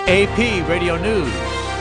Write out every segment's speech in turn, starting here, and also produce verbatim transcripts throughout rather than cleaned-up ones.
A P Radio News.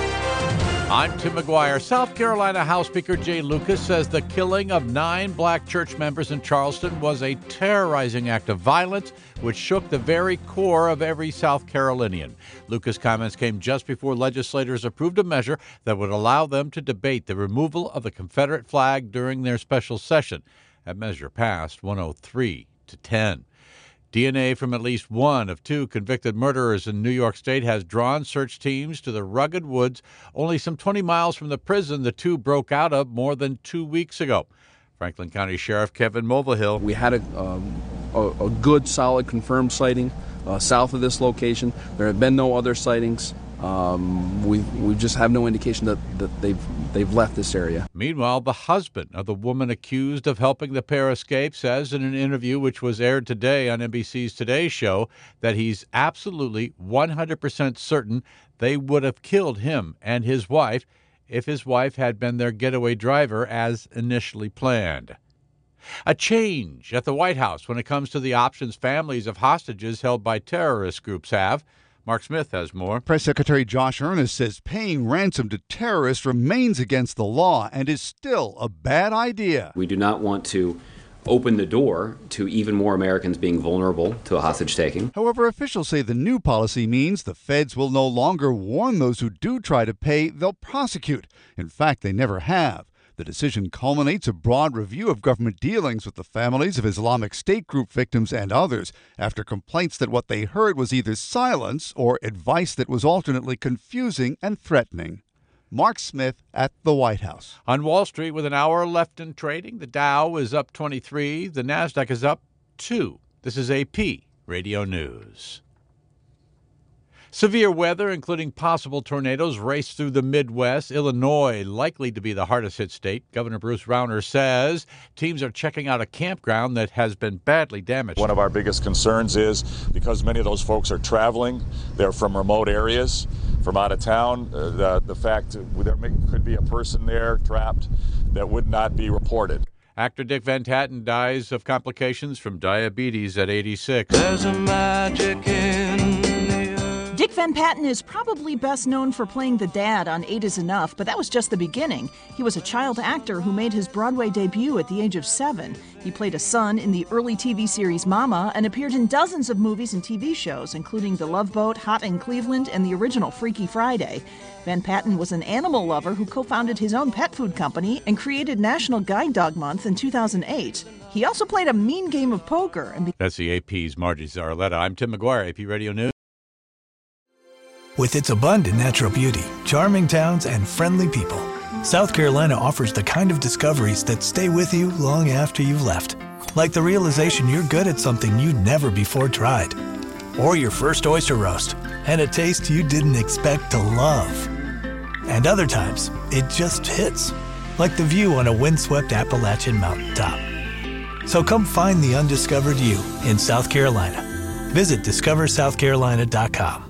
I'm Tim McGuire. South Carolina House Speaker Jay Lucas says the killing of nine black church members in Charleston was a terrorizing act of violence which shook the very core of every South Carolinian. Lucas' comments came just before legislators approved a measure that would allow them to debate the removal of the Confederate flag during their special session. That measure passed one oh three to ten. D N A from at least one of two convicted murderers in New York State has drawn search teams to the rugged woods only some twenty miles from the prison the two broke out of more than two weeks ago. Franklin County Sheriff Kevin Mulvihill. We had a, um, a, a good, solid, confirmed sighting uh, south of this location. There have been no other sightings. Um, we we just have no indication that, that they've they've left this area. Meanwhile, the husband of the woman accused of helping the pair escape says in an interview which was aired today on N B C's Today Show that he's absolutely one hundred percent certain they would have killed him and his wife if his wife had been their getaway driver as initially planned. A change at the White House when it comes to the options families of hostages held by terrorist groups have. Mark Smith has more. Press Secretary Josh Earnest says paying ransom to terrorists remains against the law and is still a bad idea. We do not want to open the door to even more Americans being vulnerable to a hostage taking. However, officials say the new policy means the feds will no longer warn those who do try to pay, they'll prosecute. In fact, they never have. The decision culminates a broad review of government dealings with the families of Islamic State group victims and others after complaints that what they heard was either silence or advice that was alternately confusing and threatening. Mark Smith at the White House. On Wall Street, with an hour left in trading, the Dow is up twenty-three, the Nasdaq is up two. This is A P Radio News. Severe weather, including possible tornadoes, race through the Midwest. Illinois likely to be the hardest hit state. Governor Bruce Rauner says teams are checking out a campground that has been badly damaged. One of our biggest concerns is because many of those folks are traveling, they're from remote areas, from out of town, uh, the, the fact there may, could be a person there trapped that would not be reported. Actor Dick Van Patten dies of complications from diabetes at eighty-six. There's a magic in Dick Van Patten is probably best known for playing the dad on Eight Is Enough, but that was just the beginning. He was a child actor who made his Broadway debut at the age of seven. He played a son in the early T V series Mama and appeared in dozens of movies and T V shows, including The Love Boat, Hot in Cleveland, and the original Freaky Friday. Van Patten was an animal lover who co-founded his own pet food company and created National Guide Dog Month in two thousand eight. He also played a mean game of poker. And be- That's the A P's Margie Zarletta. I'm Tim McGuire, A P Radio News. With its abundant natural beauty, charming towns, and friendly people, South Carolina offers the kind of discoveries that stay with you long after you've left. Like the realization you're good at something you'd never before tried. Or your first oyster roast, and a taste you didn't expect to love. And other times, it just hits. Like the view on a windswept Appalachian mountaintop. So come find the undiscovered you in South Carolina. Visit discover south carolina dot com.